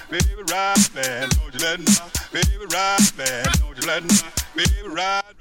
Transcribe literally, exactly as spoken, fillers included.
baby, ride, man, don't you let me down. Baby, ride, man, don't you let me down. Baby, ride.